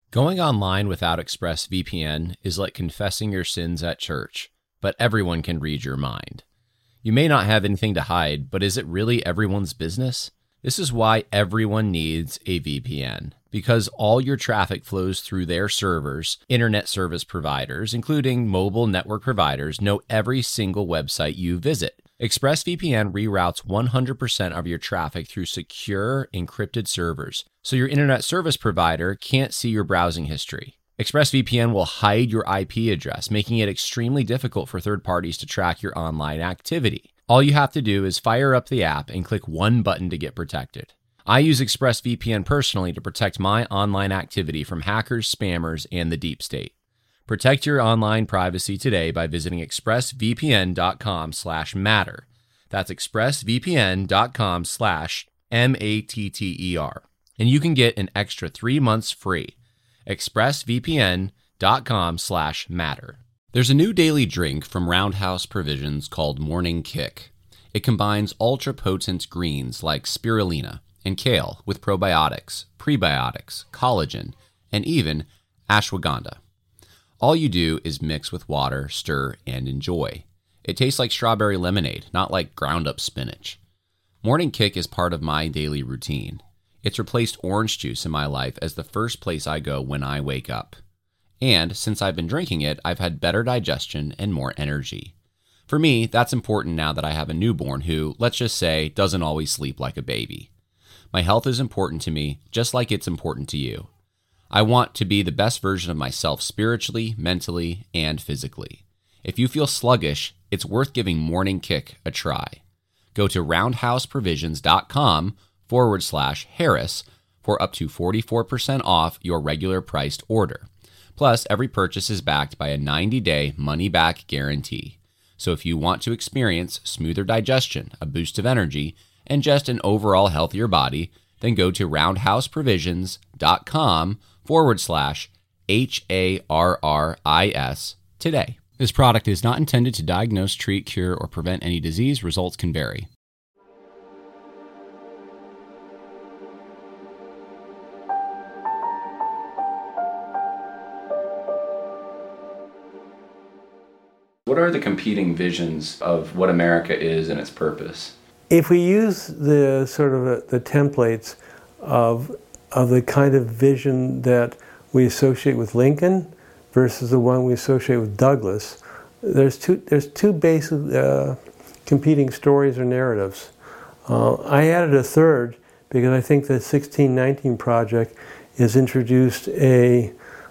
Going online without ExpressVPN is like confessing your sins at church, but everyone can read your mind. You may not have anything to hide, but is it really everyone's business? This is why everyone needs a VPN, because all your traffic flows through their servers. Internet service providers, including mobile network providers, know every single website you visit. ExpressVPN reroutes 100% of your traffic through secure, encrypted servers, so your internet service provider can't see your browsing history. ExpressVPN will hide your IP address, making it extremely difficult for third parties to track your online activity. All you have to do is fire up the app and click one button to get protected. I use ExpressVPN personally to protect my online activity from hackers, spammers, and the deep state. Protect your online privacy today by visiting expressvpn.com/matter. That's expressvpn.com/matter. And you can get an extra 3 months free. expressvpn.com/matter. There's a new daily drink from Roundhouse Provisions called Morning Kick. It combines ultra-potent greens like spirulina and kale with probiotics, prebiotics, collagen, and even ashwagandha. All you do is mix with water, stir, and enjoy. It tastes like strawberry lemonade, not like ground-up spinach. Morning Kick is part of my daily routine. It's replaced orange juice in my life as the first place I go when I wake up. And since I've been drinking it, I've had better digestion and more energy. For me, that's important now that I have a newborn who, let's just say, doesn't always sleep like a baby. My health is important to me, just like it's important to you. I want to be the best version of myself spiritually, mentally, and physically. If you feel sluggish, it's worth giving Morning Kick a try. Go to roundhouseprovisions.com/Harris for up to 44% off your regular priced order. Plus, every purchase is backed by a 90-day money-back guarantee. So if you want to experience smoother digestion, a boost of energy, and just an overall healthier body, then go to roundhouseprovisions.com/HARRIS today. This product is not intended to diagnose, treat, cure, or prevent any disease. Results can vary. What are the competing visions of what America is and its purpose? If we use the sort of the templates of the kind of vision that we associate with Lincoln versus the one we associate with Douglas, there's two basic competing stories or narratives. I added a third because I think the 1619 Project has introduced a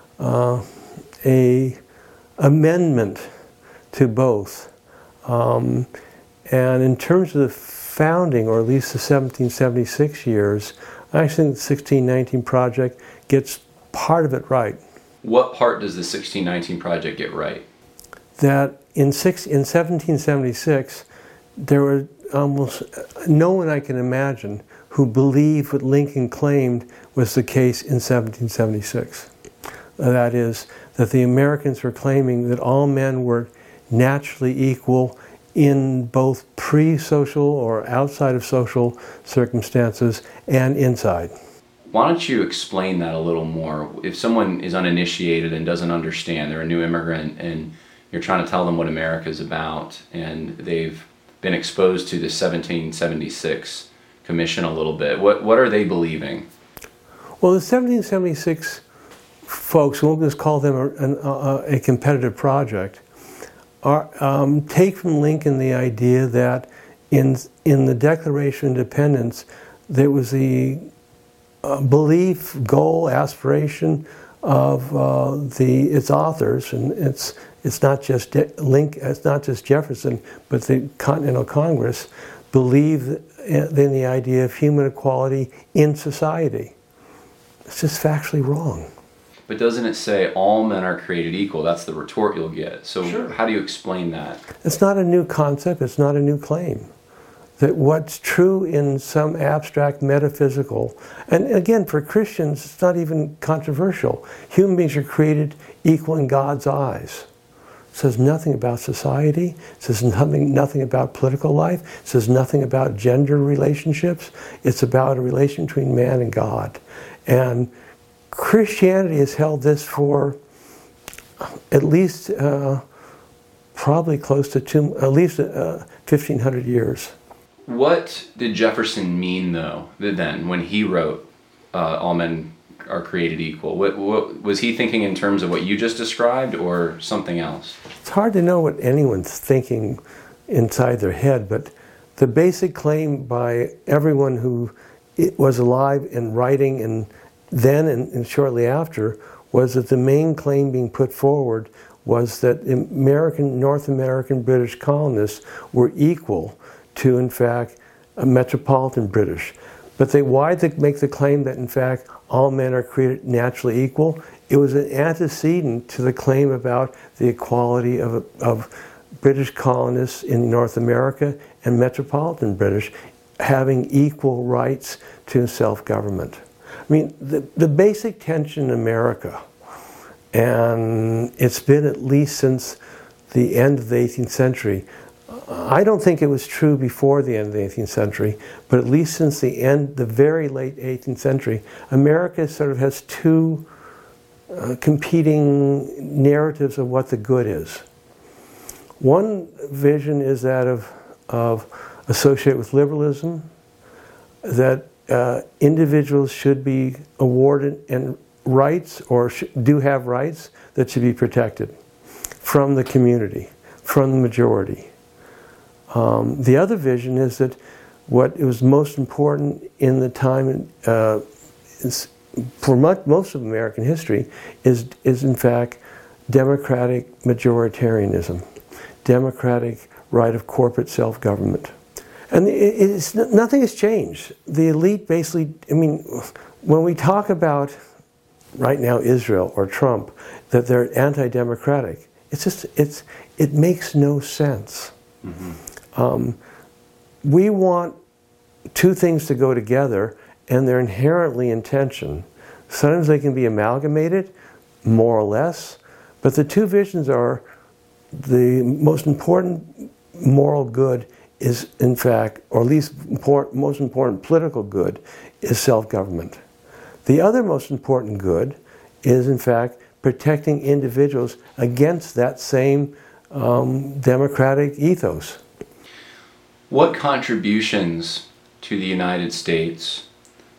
amendment to both. And in terms of the founding, or at least the 1776 years, I actually think the 1619 Project gets part of it right. What part does the 1619 Project get right? That in 1776, there were almost no one I can imagine who believed what Lincoln claimed was the case in 1776. That is, that the Americans were claiming that all men were naturally equal in both pre-social or outside of social circumstances and inside. Why don't you explain that a little more? If someone is uninitiated and doesn't understand, they're a new immigrant and you're trying to tell them what America is about, and they've been exposed to the 1776 Commission a little bit, what are they believing? Well, the 1776 folks, we'll just call them a competitive project, take from Lincoln the idea that in the Declaration of Independence there was the belief, goal, aspiration of its authors, and it's not just it's not just Jefferson, but the Continental Congress believed in the idea of human equality in society. It's just factually wrong. But doesn't it say all men are created equal? That's the retort you'll get. So Sure. How do you explain that? It's not a new concept, it's not a new claim. That what's true in some abstract metaphysical, and again, for Christians, it's not even controversial. Human beings are created equal in God's eyes. It says nothing about society, it says nothing about political life, it says nothing about gender relationships. It's about a relation between man and God. And Christianity has held this for at least probably close to at least 1,500 years. What did Jefferson mean, though, then, when he wrote all men are created equal? What was he thinking in terms of what you just described, or something else? It's hard to know what anyone's thinking inside their head, but the basic claim by everyone who was alive and writing and then and shortly after was that the main claim being put forward was that North American British colonists were equal to, in fact, a metropolitan British. But why they make the claim that, in fact, all men are created naturally equal? It was an antecedent to the claim about the equality of British colonists in North America and metropolitan British having equal rights to self-government. I mean, the basic tension in America, and it's been at least since the end of the 18th century. I don't think it was true before the end of the 18th century, but at least since the very late 18th century, America sort of has two competing narratives of what the good is. One vision is that of associated with liberalism, that individuals should be awarded and rights, or do have rights that should be protected from the community, from the majority. The other vision is that what was most important in the time, for most of American history, is in fact democratic majoritarianism, democratic right of corporate self-government. And nothing has changed. The elite basically, I mean, when we talk about right now Israel or Trump, that they're anti-democratic, it makes no sense. Mm-hmm. We want two things to go together, and they're inherently in tension. Sometimes they can be amalgamated, more or less, but the two visions are the most important moral good is, in fact, or at least most important political good, is self-government. The other most important good is, in fact, protecting individuals against that same democratic ethos. What contributions to the United States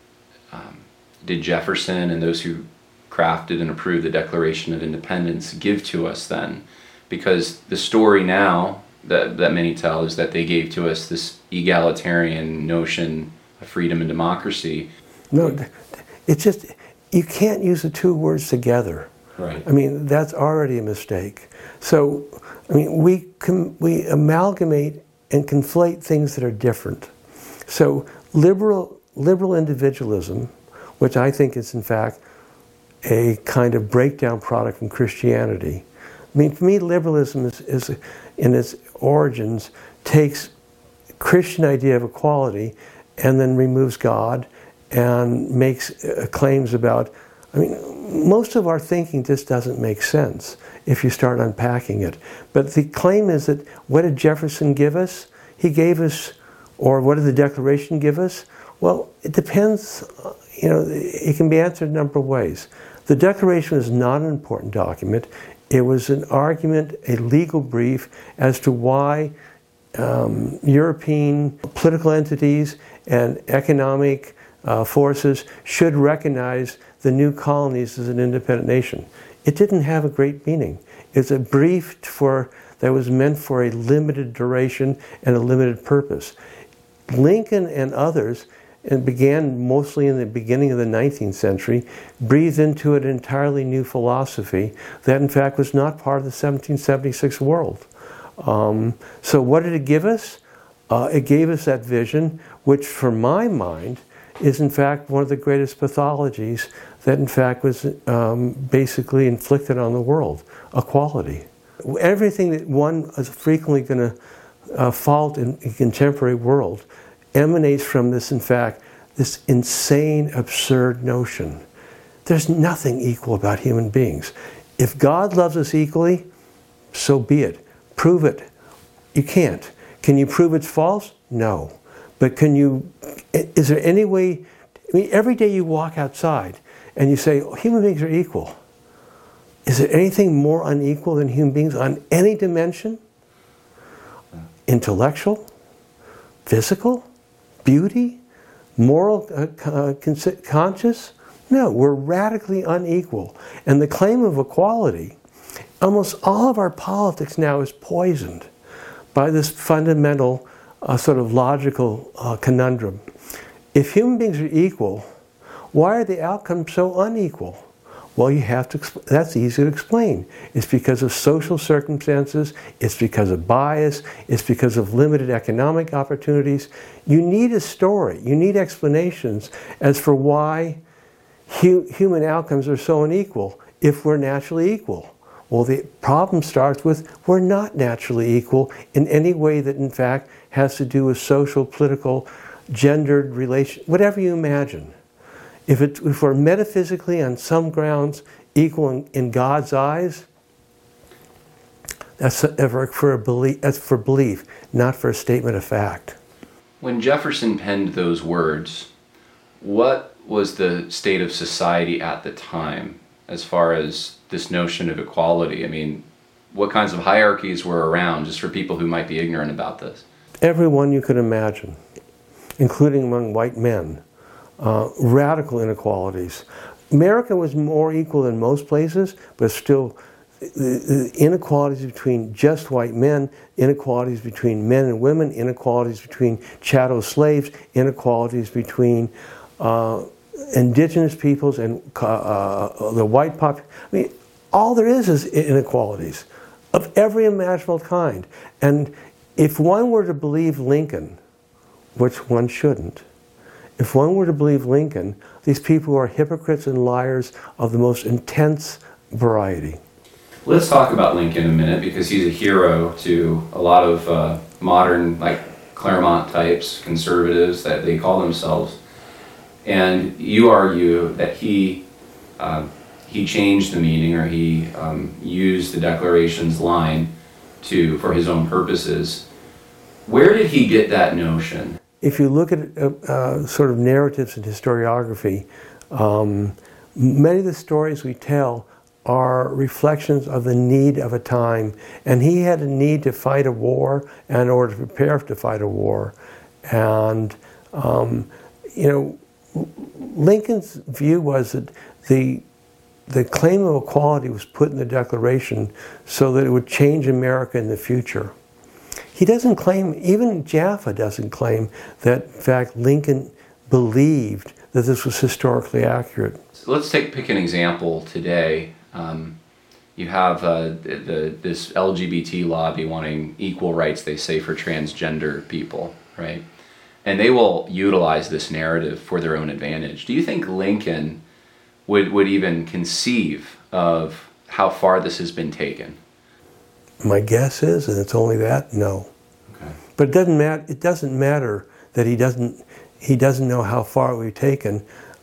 did Jefferson and those who crafted and approved the Declaration of Independence give to us then? Because the story now that many tell is that they gave to us this egalitarian notion of freedom and democracy. No, it's just, you can't use the two words together. Right. I mean, that's already a mistake. So, I mean, we amalgamate and conflate things that are different. So, liberal individualism, which I think is in fact a kind of breakdown product from Christianity. I mean, for me, liberalism is in its origins, takes Christian idea of equality and then removes God and makes claims about, I mean, most of our thinking just doesn't make sense if you start unpacking it. But the claim is that, what did Jefferson give us? He gave us, or what did the Declaration give us? Well, it depends, it can be answered a number of ways. The Declaration was not an important document. It was an argument, a legal brief, as to why European political entities and economic forces should recognize the new colonies as an independent nation. It didn't have a great meaning. It's a brief that was meant for a limited duration and a limited purpose. Lincoln and others, and began mostly in the beginning of the 19th century, breathed into an entirely new philosophy that in fact was not part of the 1776 world. So what did it give us? It gave us that vision, which for my mind is in fact one of the greatest pathologies that in fact was basically inflicted on the world, equality. Everything that one is frequently going to fault in the contemporary world emanates from this, in fact, this insane, absurd notion. There's nothing equal about human beings. If God loves us equally, so be it. Prove it. You can't. Can you prove it's false? No. But is there any way, I mean, every day you walk outside and you say, oh, human beings are equal. Is there anything more unequal than human beings on any dimension? Intellectual, physical, beauty, moral, conscious? No, we're radically unequal. And the claim of equality, almost all of our politics now is poisoned by this fundamental sort of logical conundrum. If human beings are equal, why are the outcomes so unequal? Well, you have to. That's easy to explain. It's because of social circumstances. It's because of bias. It's because of limited economic opportunities. You need a story. You need explanations as for why human outcomes are so unequal if we're naturally equal. Well, the problem starts with we're not naturally equal in any way that, in fact, has to do with social, political, gendered relation, whatever you imagine. If we're metaphysically on some grounds equal in God's eyes, that's for belief, not for a statement of fact. When Jefferson penned those words, what was the state of society at the time as far as this notion of equality? I mean, what kinds of hierarchies were around, just for people who might be ignorant about this? Everyone you could imagine, including among white men. Radical inequalities. America was more equal than most places, but still the inequalities between just white men, inequalities between men and women, inequalities between chattel slaves, inequalities between indigenous peoples and the white population. I mean, all there is inequalities of every imaginable kind. And if one were to believe Lincoln, which one shouldn't, if one were to believe Lincoln, these people are hypocrites and liars of the most intense variety. Let's talk about Lincoln a minute, because he's a hero to a lot of modern, like Claremont types, conservatives that they call themselves. And you argue that he changed the meaning, or he used the Declaration's line for his own purposes. Where did he get that notion? If you look at sort of narratives and historiography, many of the stories we tell are reflections of the need of a time. And he had a need to fight a war in order to prepare to fight a war. And, Lincoln's view was that the claim of equality was put in the Declaration so that it would change America in the future. He doesn't claim, even Jaffa doesn't claim that, in fact, Lincoln believed that this was historically accurate. So let's pick an example today. You have this LGBT lobby wanting equal rights, they say, for transgender people, right? And they will utilize this narrative for their own advantage. Do you think Lincoln would even conceive of how far this has been taken? My guess is, and it's only that, no. Okay. But it doesn't matter that he doesn't know how far we've taken.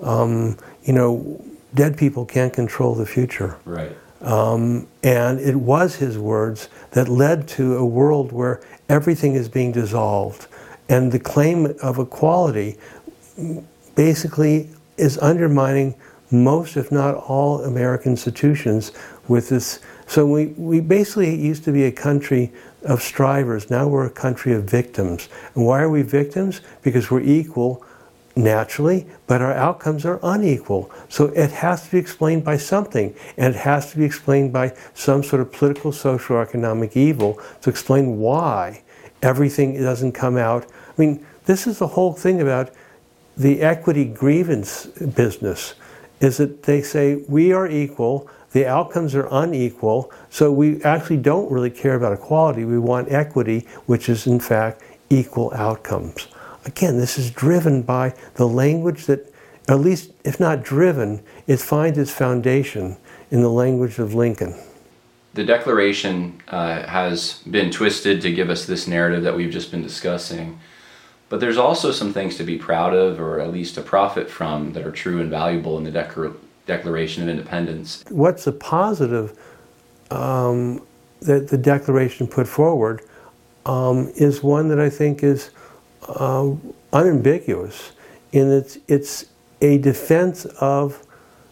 Dead people can't control the future. Right. And it was his words that led to a world where everything is being dissolved. And the claim of equality basically is undermining most, if not all, American institutions with this. So we basically used to be a country of strivers. Now we're a country of victims. And why are we victims? Because we're equal naturally, but our outcomes are unequal. So it has to be explained by something. And it has to be explained by some sort of political, social, or economic evil to explain why everything doesn't come out. I mean, this is the whole thing about the equity grievance business, is that they say we are equal, the outcomes are unequal, so we actually don't really care about equality. We want equity, which is in fact equal outcomes. Again, this is driven by the language that, at least if not driven, it finds its foundation in the language of Lincoln. The Declaration has been twisted to give us this narrative that we've just been discussing. But there's also some things to be proud of, or at least to profit from, that are true and valuable in the Declaration of Independence. What's a positive that the Declaration put forward is one that I think is unambiguous in it's a defense of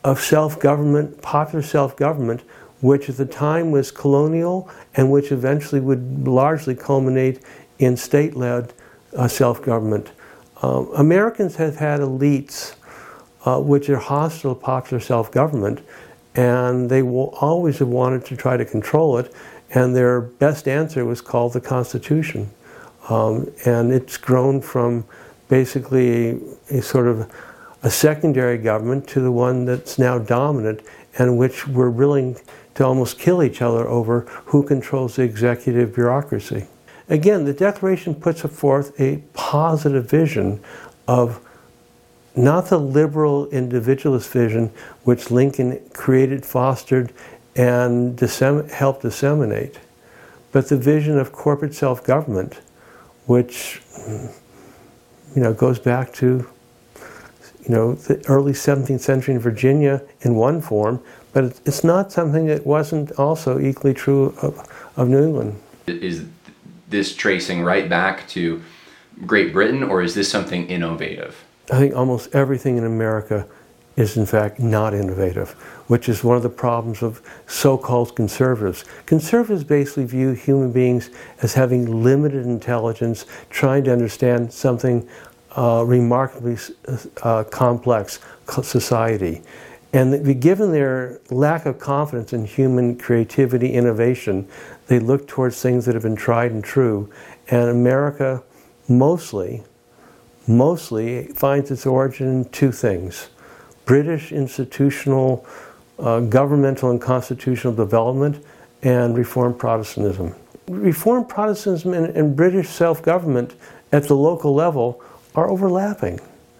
of self-government, popular self-government, which at the time was colonial and which eventually would largely culminate in state-led self-government. Americans have had elites which are hostile to popular self-government, and they will always have wanted to try to control it, and their best answer was called the Constitution. And it's grown from basically a sort of a secondary government to the one that's now dominant, and which we're willing to almost kill each other over who controls the executive bureaucracy. Again, the Declaration puts forth a positive vision of not the liberal individualist vision which Lincoln created, fostered, and helped disseminate, but the vision of corporate self-government, which goes back to the early 17th century in Virginia in one form, but it's not something that wasn't also equally true of New England. Is this tracing right back to Great Britain, or is this something innovative? I think almost everything in America is in fact not innovative, which is one of the problems of so-called conservatives. Conservatives basically view human beings as having limited intelligence, trying to understand something remarkably complex society. And given their lack of confidence in human creativity, innovation, they look towards things that have been tried and true. And America mostly finds its origin in two things: British institutional, governmental and constitutional development, and Reformed Protestantism. Reformed Protestantism and British self-government at the local level are overlapping.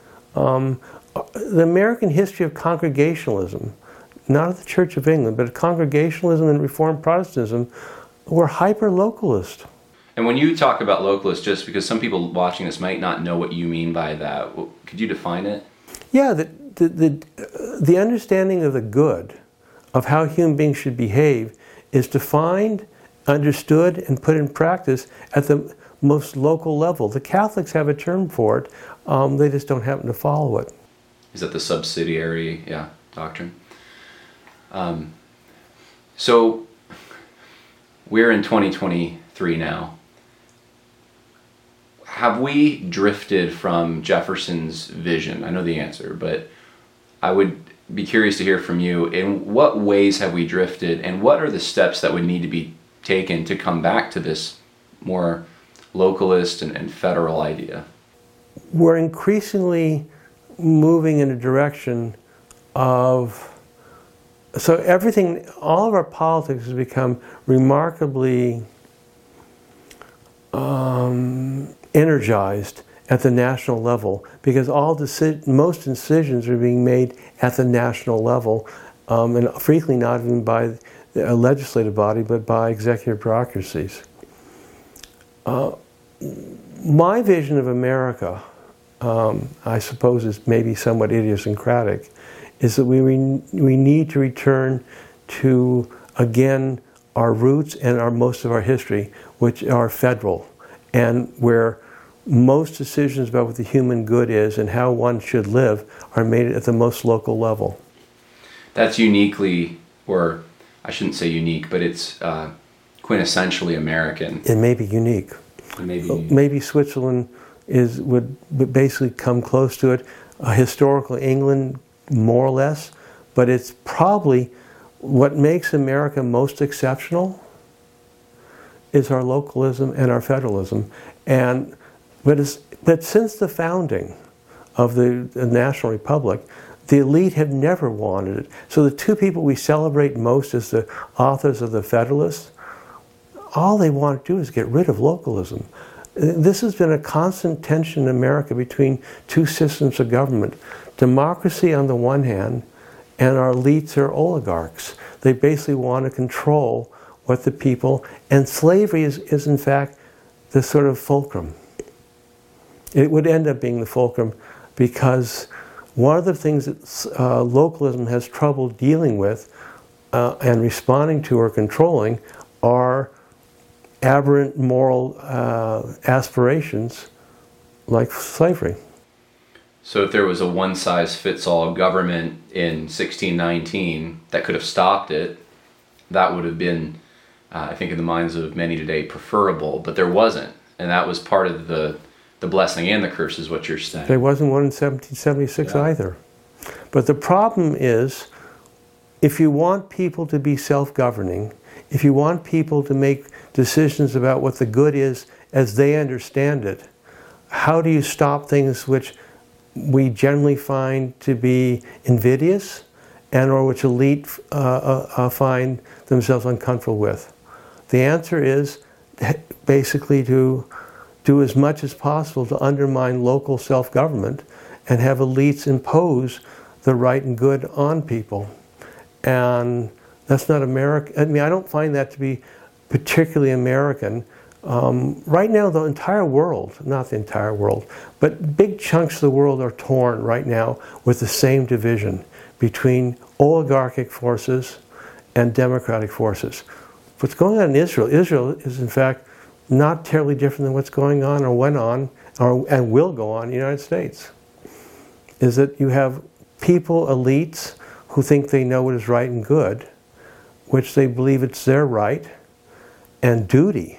The American history of Congregationalism, not of the Church of England, but Congregationalism and Reformed Protestantism, were hyper-localist. And when you talk about localist, just because some people watching this might not know what you mean by that, could you define it? Yeah, the understanding of the good, of how human beings should behave, is defined, understood, and put in practice at the most local level. The Catholics have a term for it, they just don't happen to follow it. Is that the subsidiary doctrine? So we're in 2023 now. Have we drifted from Jefferson's vision? I know the answer, but I would be curious to hear from you. In what ways have we drifted, and what are the steps that would need to be taken to come back to this more localist and federal idea? We're increasingly moving in a direction of, so everything, all of our politics has become remarkably energized at the national level, because most decisions are being made at the national level, and frequently not even by a legislative body, but by executive bureaucracies. My vision of America, I suppose is maybe somewhat idiosyncratic, is that we need to return to, again, our roots and most of our history, which are federal, and where most decisions about what the human good is and how one should live are made at the most local level. That's uniquely, or I shouldn't say unique, but it's quintessentially American. It may be unique. Maybe Switzerland would basically come close to it. Historical England, more or less, but it's probably what makes America most exceptional is our localism and our federalism. But since the founding of the National Republic, the elite have never wanted it. So the two people we celebrate most as the authors of the Federalists, all they want to do is get rid of localism. This has been a constant tension in America between two systems of government. Democracy on the one hand, and our elites are oligarchs. They basically want to control what the people, and slavery is in fact the sort of fulcrum. It would end up being the fulcrum, because one of the things that localism has trouble dealing with and responding to or controlling are aberrant moral aspirations like slavery. So if there was a one-size-fits-all government in 1619 that could have stopped it, that would have been, I think in the minds of many today, preferable, but there wasn't. And that was part of the blessing and the curse, is what you're saying. There wasn't one in 1776 either. But the problem is, if you want people to be self-governing, if you want people to make decisions about what the good is as they understand it, how do you stop things which we generally find to be invidious and or which elite find themselves uncomfortable with? The answer is basically to do as much as possible to undermine local self-government and have elites impose the right and good on people. And that's not American. I mean, I don't find that to be particularly American. Right now, the entire world, not the entire world, but big chunks of the world are torn right now with the same division between oligarchic forces and democratic forces. What's going on in Israel is in fact not terribly different than what's going on or went on and will go on in the United States. Is that you have people, elites, who think they know what is right and good, which they believe it's their right and duty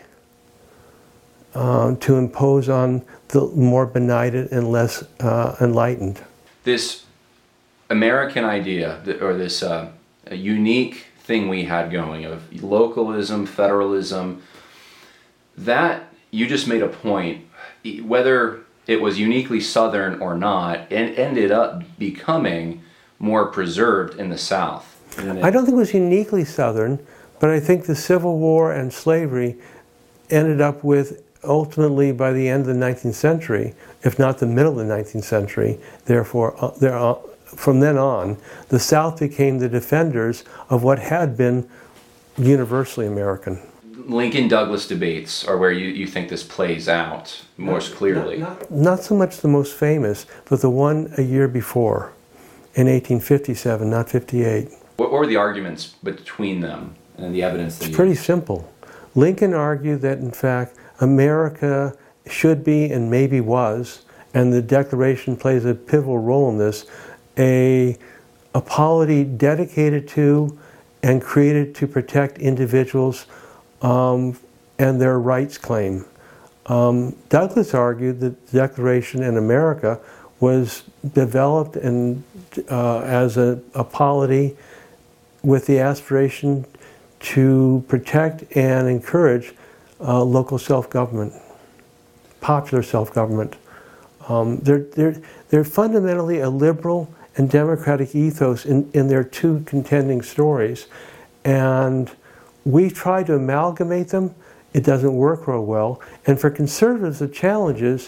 to impose on the more benighted and less enlightened. This American idea, or this unique thing we had going of localism, federalism, that you just made a point, whether it was uniquely Southern or not, and ended up becoming more preserved in the South. I don't think it was uniquely Southern, but I think the Civil War and slavery ended up with, ultimately by the end of the 19th century, if not the middle of the 19th century, therefore from then on, the South became the defenders of what had been universally American. Lincoln-Douglas debates are where you think this plays out most clearly. Not so much the most famous, but the one a year before, in 1857, not 58. What were the arguments between them and the evidence? It's pretty simple. Lincoln argued that, in fact, America should be, and maybe was, and the Declaration plays a pivotal role in this, a polity dedicated to and created to protect individuals and their rights claim. Douglas argued that the Declaration in America was developed as a polity with the aspiration to protect and encourage local self-government, popular self-government. They're fundamentally a liberal and democratic ethos in their two contending stories, and we try to amalgamate them. It doesn't work real well. And for conservatives, the challenge is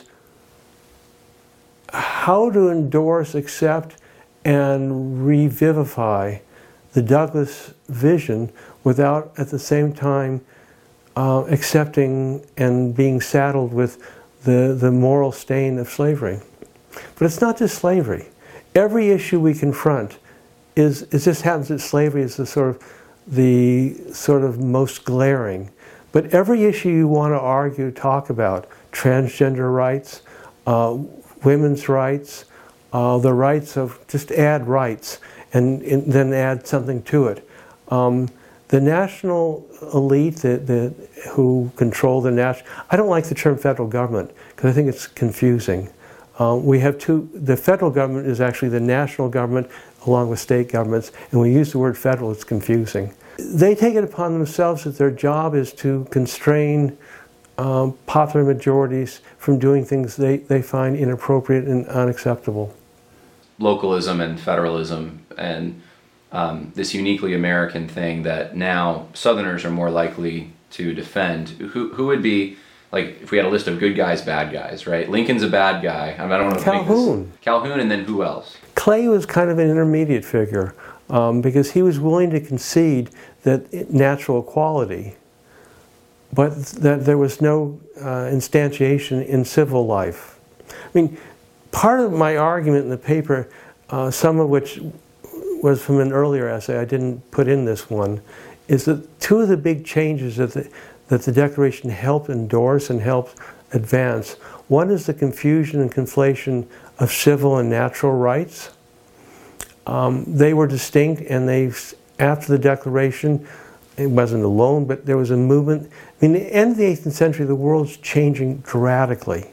how to endorse, accept, and revivify the Douglas vision without at the same time accepting and being saddled with the moral stain of slavery. But it's not just slavery. Every issue we confront it just happens that slavery is the sort of most glaring. But every issue you want to argue, talk about, transgender rights, women's rights, the rights of, just add rights and then add something to it. The national elite who control the national, I don't like the term federal government because I think it's confusing. We have the federal government is actually the national government along with state governments, and when we use the word federal, it's confusing. They take it upon themselves that their job is to constrain popular majorities from doing things they find inappropriate and unacceptable. Localism and federalism and this uniquely American thing that now Southerners are more likely to defend. Who would be, like, if we had a list of good guys, bad guys, right? Lincoln's a bad guy. I don't want to Calhoun. Calhoun, and then who else? Clay was kind of an intermediate figure because he was willing to concede that natural equality, but that there was no instantiation in civil life. I mean, part of my argument in the paper, some of which was from an earlier essay, I didn't put in this one, is that two of the big changes that the Declaration helped endorse and helped advance. One is the confusion and conflation of civil and natural rights. They were distinct, and after the Declaration, it wasn't alone, but there was a movement. I mean, the end of the 18th century, the world's changing dramatically.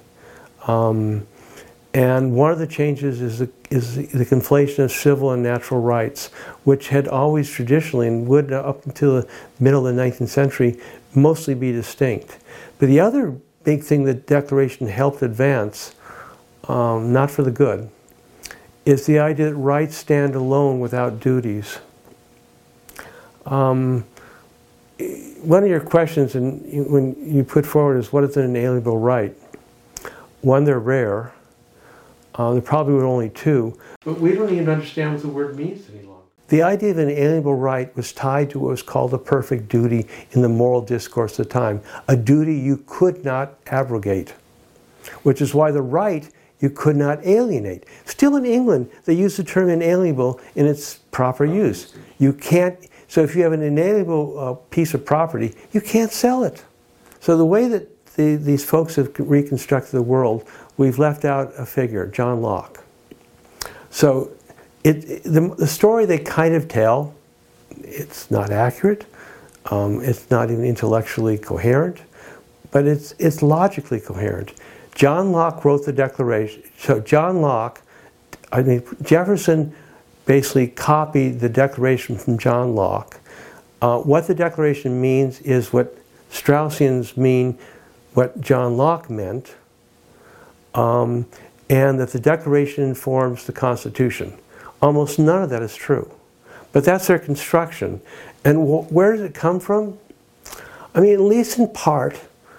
And one of the changes is the conflation of civil and natural rights, which had always traditionally, and would up until the middle of the 19th century, mostly be distinct. But the other big thing that the Declaration helped advance, not for the good, is the idea that rights stand alone without duties. One of your questions when you put forward is, what is an inalienable right? One, they're rare. There probably were only two. But we don't even understand what the word means any longer. The idea of an inalienable right was tied to what was called a perfect duty in the moral discourse of the time. A duty you could not abrogate, which is why the right you could not alienate. Still in England, they use the term inalienable in its proper use. You can't, so if you have an inalienable piece of property, you can't sell it. So the way that these folks have reconstructed the world, we've left out a figure, John Locke. So the story they kind of tell, it's not accurate, it's not even intellectually coherent, but it's logically coherent. John Locke wrote the Declaration. So Jefferson basically copied the Declaration from John Locke. What the Declaration means is what Straussians mean what John Locke meant, and that the Declaration informs the Constitution. Almost none of that is true. But that's their construction. And where does it come from? I mean, at least in part,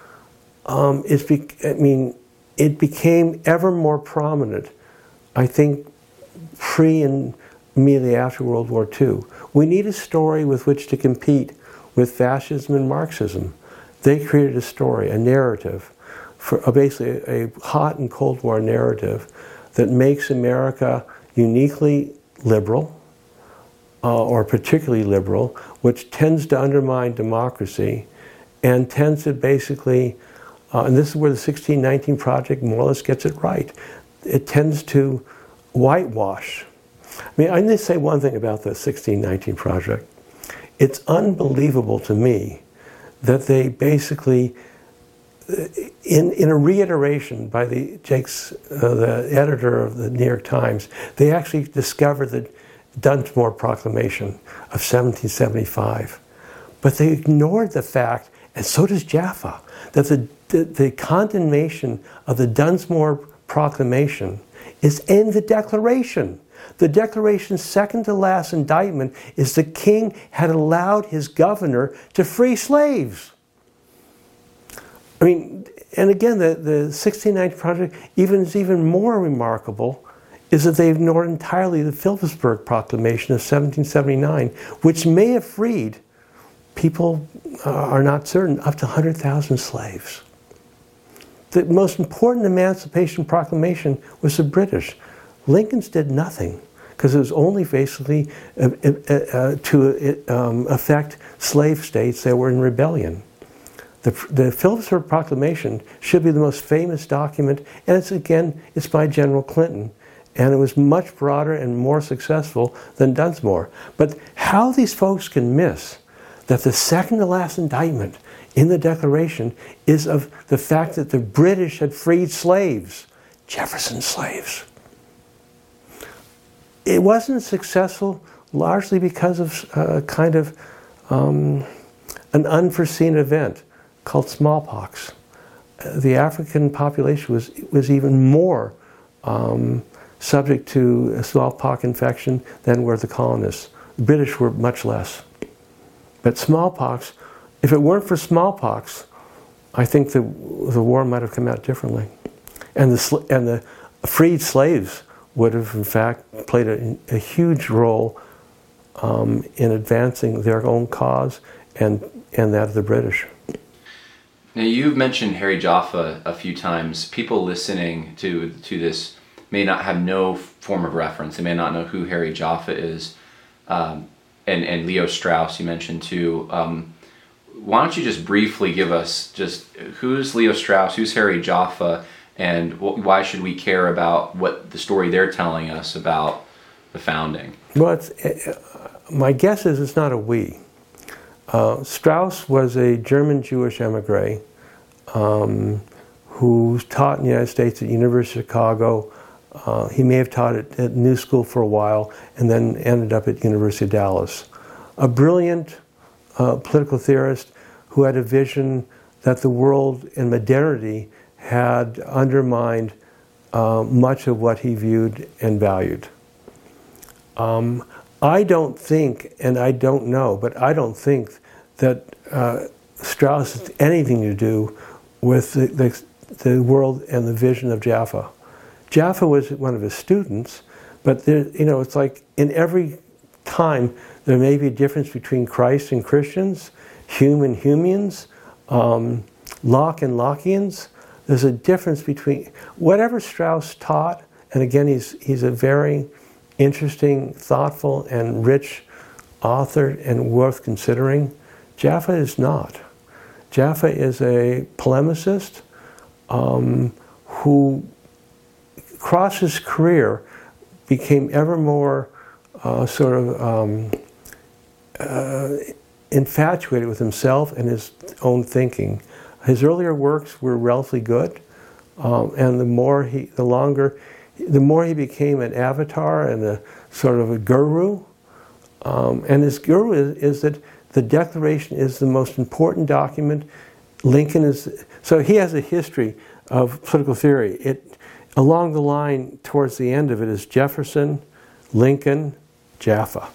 it became ever more prominent, I think, pre and immediately after World War II. We need a story with which to compete with fascism and Marxism. They created a story, a narrative, for basically a hot and Cold War narrative that makes America uniquely liberal, or particularly liberal, which tends to undermine democracy and tends to basically, and this is where the 1619 Project more or less gets it right, it tends to whitewash. I mean, I need to say one thing about the 1619 Project. It's unbelievable to me that they basically, in a reiteration by the editor of the New York Times, they actually discovered the Dunsmore Proclamation of 1775. But they ignored the fact, and so does Jaffa, that the condemnation of the Dunsmore Proclamation is in the Declaration. The Declaration's second to last indictment is the king had allowed his governor to free slaves. I mean, and again, the 1619 Project is even more remarkable, is that they ignored entirely the Philipsburg Proclamation of 1779, which may have freed, people are not certain, up to 100,000 slaves. The most important Emancipation Proclamation was the British. Lincoln's did nothing, because it was only basically to affect slave states that were in rebellion. The Philipsburg Proclamation should be the most famous document, and it's by General Clinton, and it was much broader and more successful than Dunsmore. But how these folks can miss that the second to last indictment in the Declaration is of the fact that the British had freed slaves, Jefferson's slaves. It wasn't successful largely because of an unforeseen event called smallpox. The African population was even more subject to a smallpox infection than were the colonists. The British were much less. But smallpox, if it weren't for smallpox, I think the war might have come out differently. And the freed slaves would have, in fact, played a huge role in advancing their own cause and that of the British. Now, you've mentioned Harry Jaffa a few times. People listening to this may not have no form of reference. They may not know who Harry Jaffa is. And Leo Strauss, you mentioned too. Why don't you just briefly give us just who's Leo Strauss, who's Harry Jaffa, and why should we care about what the story they're telling us about the founding? Well, my guess is it's not a we. Strauss was a German Jewish emigre who taught in the United States at University of Chicago. He may have taught at New School for a while and then ended up at University of Dallas. A brilliant political theorist who had a vision that the world in modernity had undermined much of what he viewed and valued. I don't think, and I don't know, but I don't think that Strauss has anything to do with the world and the vision of Jaffa. Jaffa was one of his students, but there, it's like in every time there may be a difference between Christ and Christians, Hume and Humeans, Locke and Lockeans. There's a difference between whatever Strauss taught, and again, he's a very interesting, thoughtful, and rich author and worth considering. Jaffa is not. Jaffa is a polemicist who, across his career, became ever more infatuated with himself and his own thinking. His earlier works were relatively good, and the more he became an avatar and a sort of a guru. And his guru is that the Declaration is the most important document. Lincoln is, so he has a history of political theory. Along the line, towards the end of it, is Jefferson, Lincoln, Jaffa.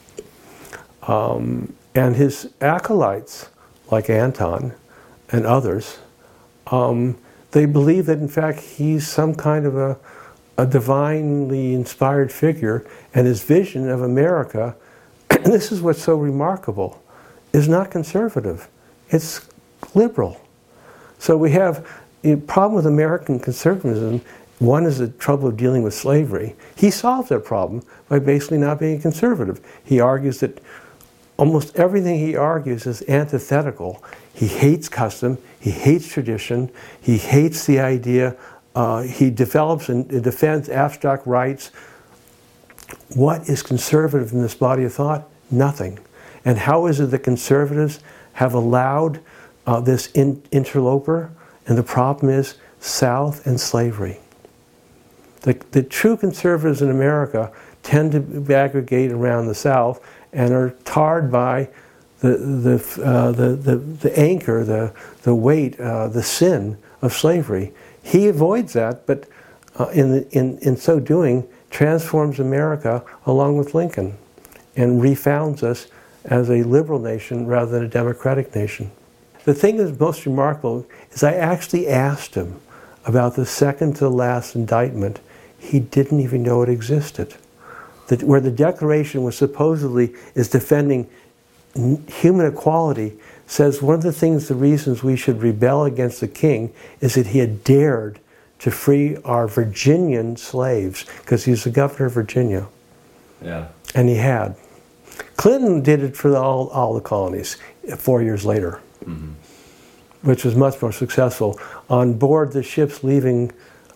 And his acolytes, like Anton and others, they believe that in fact he's some kind of a divinely inspired figure, and his vision of America, and this is what's so remarkable, is not conservative, it's liberal. So we have a problem with American conservatism. One is the trouble of dealing with slavery. He solves that problem by basically not being conservative. He argues that almost everything he argues is antithetical. He hates custom, he hates tradition, he hates the idea, he develops and defends abstract rights. What is conservative in this body of thought? Nothing. And how is it that conservatives have allowed this interloper? And the problem is South and slavery. The true conservatives in America tend to aggregate around the South and are tarred by the anchor, the weight, the sin of slavery. He avoids that, but in so doing, transforms America along with Lincoln and refounds us as a liberal nation rather than a democratic nation. The thing that's most remarkable is I actually asked him about the second to last indictment. He didn't even know it existed. Where the Declaration was supposedly is defending human equality, says one of the reasons we should rebel against the king is that he had dared to free our Virginian slaves, because he was the governor of Virginia. Yeah. And he had. Clinton did it for all the colonies 4 years later, which was much more successful. On board the ships leaving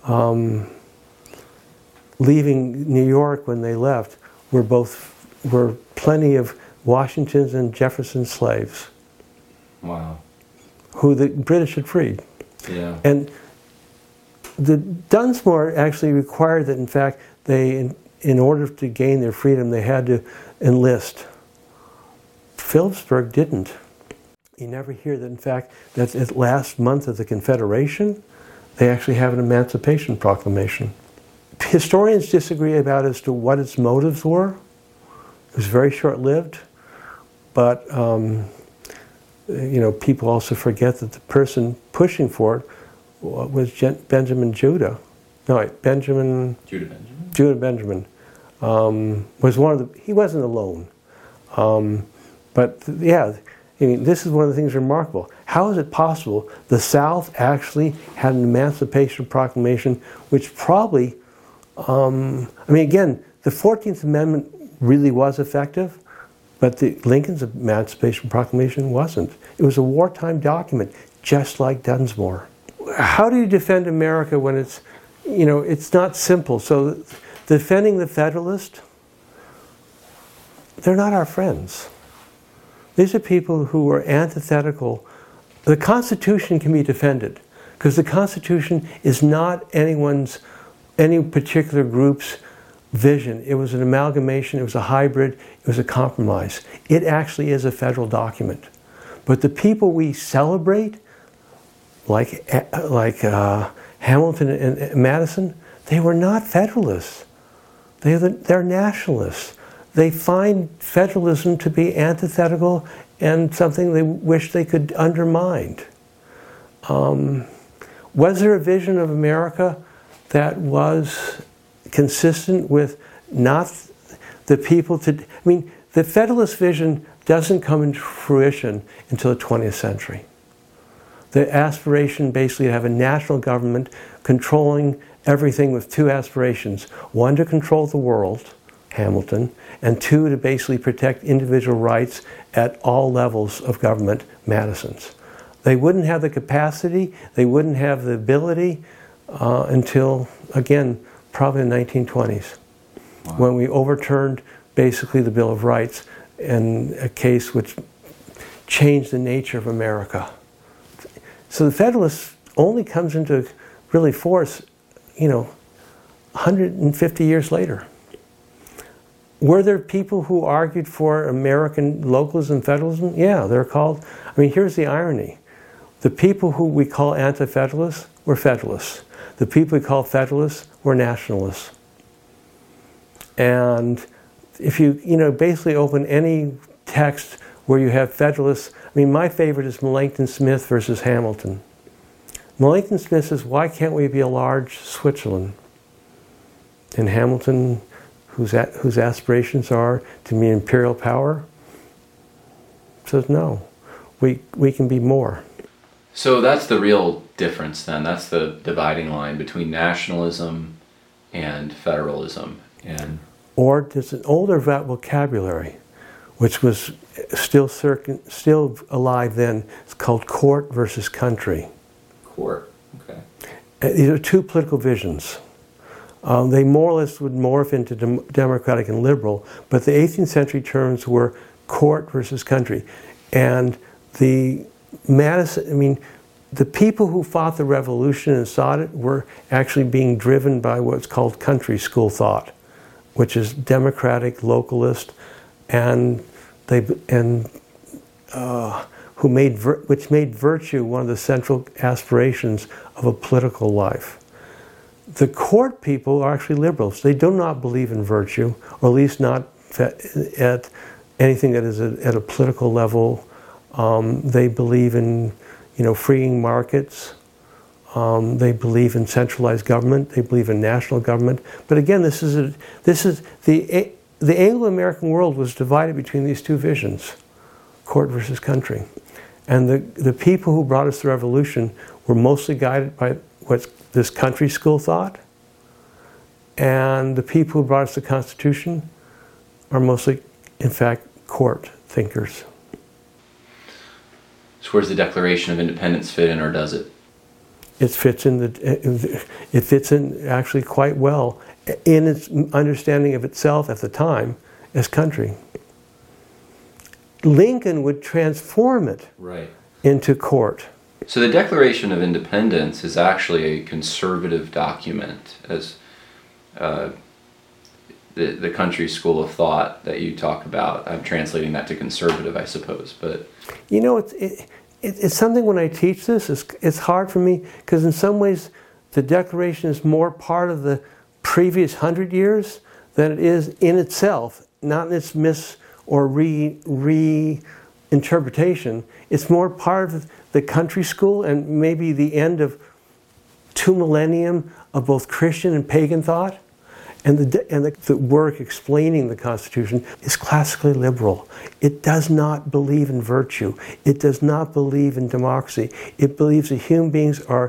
New York when they left were plenty of Washington's and Jefferson's slaves. Wow. Who the British had freed. Yeah. And the Dunsmore actually required that, in fact, they, in order to gain their freedom, they had to enlist. Phillipsburg didn't. You never hear that, in fact, that at last month of the Confederation, they actually have an Emancipation Proclamation. Historians disagree about as to what its motives were. It was very short-lived, but people also forget that the person pushing for it was Benjamin Judah. No, wait, Judah Benjamin was one of the. He wasn't alone, but yeah. I mean, this is one of the things remarkable. How is it possible the South actually had an Emancipation Proclamation, which probably, again, the 14th Amendment really was effective, but Lincoln's Emancipation Proclamation wasn't. It was a wartime document, just like Dunsmore. how do you defend America when it's, it's not simple. So defending the Federalists, they're not our friends. These are people who are antithetical. The Constitution can be defended because the Constitution is not any particular group's vision. It was an amalgamation, it was a hybrid, it was a compromise. It actually is a federal document. But the people we celebrate, like Hamilton and Madison, they were not Federalists. They're nationalists. They find federalism to be antithetical and something they wish they could undermine. Was there a vision of America that was consistent with not the people the Federalist vision doesn't come into fruition until the 20th century. The aspiration basically to have a national government controlling everything with two aspirations. One, to control the world, Hamilton, and two, to basically protect individual rights at all levels of government, Madison's. They wouldn't have the capacity, they wouldn't have the ability until, again, probably the 1920s, wow, when we overturned basically the Bill of Rights in a case which changed the nature of America. So the Federalists only comes into really force, 150 years later. Were there people who argued for American localism, federalism? Yeah, they're called, here's the irony. The people who we call anti-federalists were Federalists. The people we call Federalists were nationalists. And if you, basically open any text where you have Federalists, my favorite is Melanchthon Smith versus Hamilton. Melanchthon Smith says, why can't we be a large Switzerland? And Hamilton, whose aspirations are to be imperial power, says no, we can be more. So that's the real difference then. That's the dividing line between nationalism and federalism. Or there's an older vocabulary, which was still alive then. It's called court versus country. Court, okay. These are two political visions. They more or less would morph into democratic and liberal, but the 18th century terms were court versus country. And the people who fought the revolution and sought it were actually being driven by what's called country school thought, which is democratic, localist, which made virtue one of the central aspirations of a political life. The court people are actually liberals. They do not believe in virtue, or at least not at anything that is at a political level. They believe in, freeing markets. They believe in centralized government. They believe in national government. But again, this is the Anglo-American world was divided between these two visions, court versus country. And the people who brought us the revolution were mostly guided by what's this country school thought. And the people who brought us the Constitution are mostly, in fact, court thinkers. So where's the Declaration of Independence fit in, or does it? It fits in actually quite well in its understanding of itself at the time as country. Lincoln would transform it into court. So the Declaration of Independence is actually a conservative document, as the country school of thought that you talk about. I'm translating that to conservative, I suppose, but it's something when I teach this, it's hard for me because in some ways the Declaration is more part of the previous 100 years than it is in itself, not in its or reinterpretation. It's more part of the country school and maybe the end of 2 millennium of both Christian and pagan thought. And the work explaining the Constitution is classically liberal. It does not believe in virtue. It does not believe in democracy. It believes that human beings are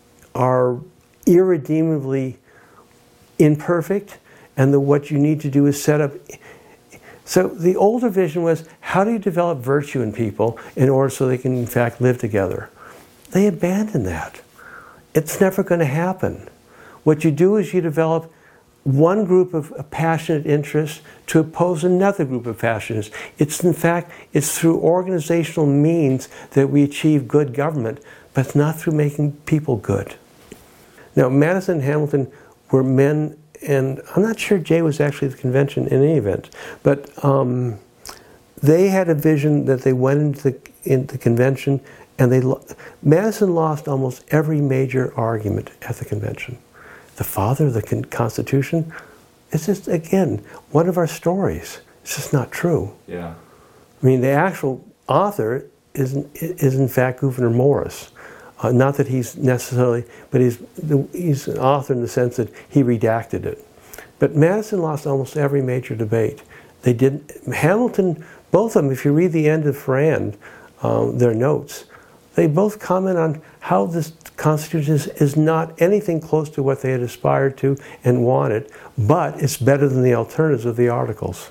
irredeemably imperfect, and that what you need to do is set up. So the older vision was, how do you develop virtue in people in order so they can in fact live together? They abandoned that. it's never going to happen. What you do is you develop one group of passionate interests to oppose another group of passionate interests. It's through organizational means that we achieve good government, but it's not through making people good. Now, Madison and Hamilton were men, and I'm not sure Jay was actually at the convention in any event, but they had a vision that they went into the convention, and Madison lost almost every major argument at the convention. The father of the Constitution, it's just, again, one of our stories. It's just not true. Yeah. I mean, the actual author is in fact Gouverneur Morris. Not that he's necessarily, but he's an author in the sense that he redacted it. But Madison lost almost every major debate. They did. Hamilton, both of them, if you read the end of Farrand, their notes, they both comment on how this Constitution is not anything close to what they had aspired to and wanted, but it's better than the alternatives of the Articles.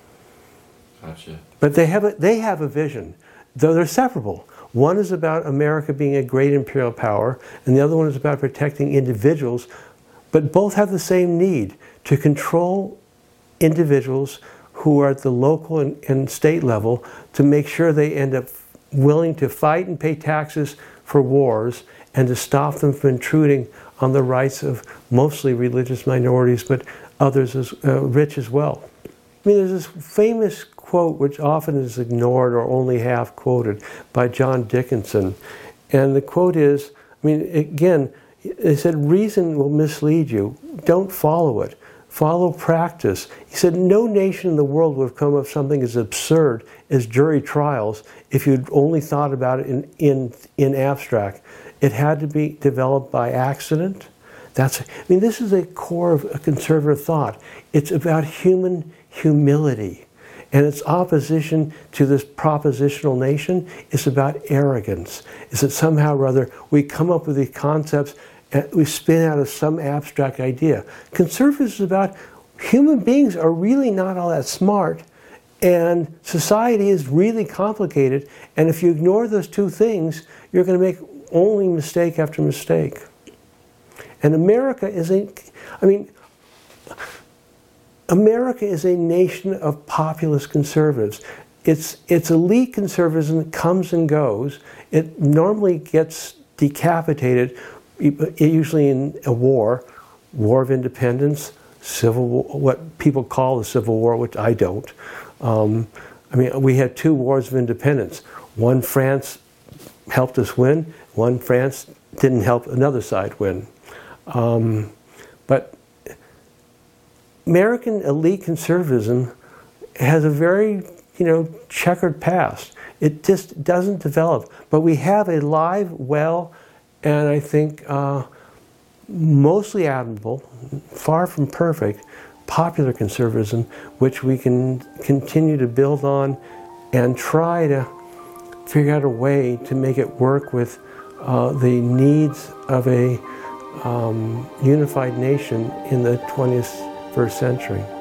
Gotcha. But they have a vision, though they're separable. One is about America being a great imperial power, and the other one is about protecting individuals, but both have the same need to control individuals who are at the local and state level to make sure they end up willing to fight and pay taxes for wars and to stop them from intruding on the rights of mostly religious minorities, but others as rich as well. I mean, there's this famous quote which often is ignored or only half quoted by John Dickinson. And the quote is, I mean, again, they said, reason will mislead you. Don't follow it. Follow practice. He said, no nation in the world would have come up with something as absurd as jury trials if you'd only thought about it in abstract. It had to be developed by accident. This is a core of a conservative thought. It's about human humility. And its opposition to this propositional nation is about arrogance. Is that somehow or other we come up with these concepts and we spin out of some abstract idea. Conservatism is about human beings are really not all that smart, and society is really complicated, and if you ignore those two things, you're going to make only mistake after mistake. And America is a nation of populist conservatives. It's elite conservatism that comes and goes. It normally gets decapitated, usually in a war of independence, civil war, what people call the Civil War, which I don't. We had two wars of independence. One France helped us win, one France didn't help another side win. But American elite conservatism has a very, checkered past. It just doesn't develop. But we have a live, well, and I think mostly admirable, far from perfect, popular conservatism, which we can continue to build on and try to figure out a way to make it work with the needs of a unified nation in the 21st century.